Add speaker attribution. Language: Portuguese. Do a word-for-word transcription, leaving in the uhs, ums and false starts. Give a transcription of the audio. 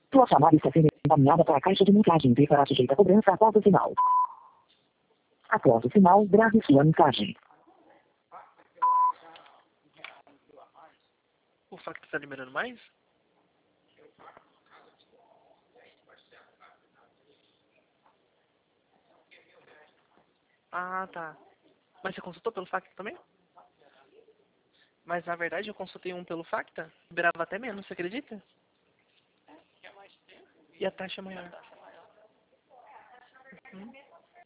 Speaker 1: Sua chamada está sendo encaminhada para a caixa de mensagem e será sujeita a cobrança após o sinal. Após o sinal, grave sua mensagem.
Speaker 2: O Facta está liberando mais? Ah, tá. Mas você consultou pelo Facta também? Mas na verdade eu consultei um pelo Facta, liberava até menos, você acredita? E a taxa é maior. Uhum.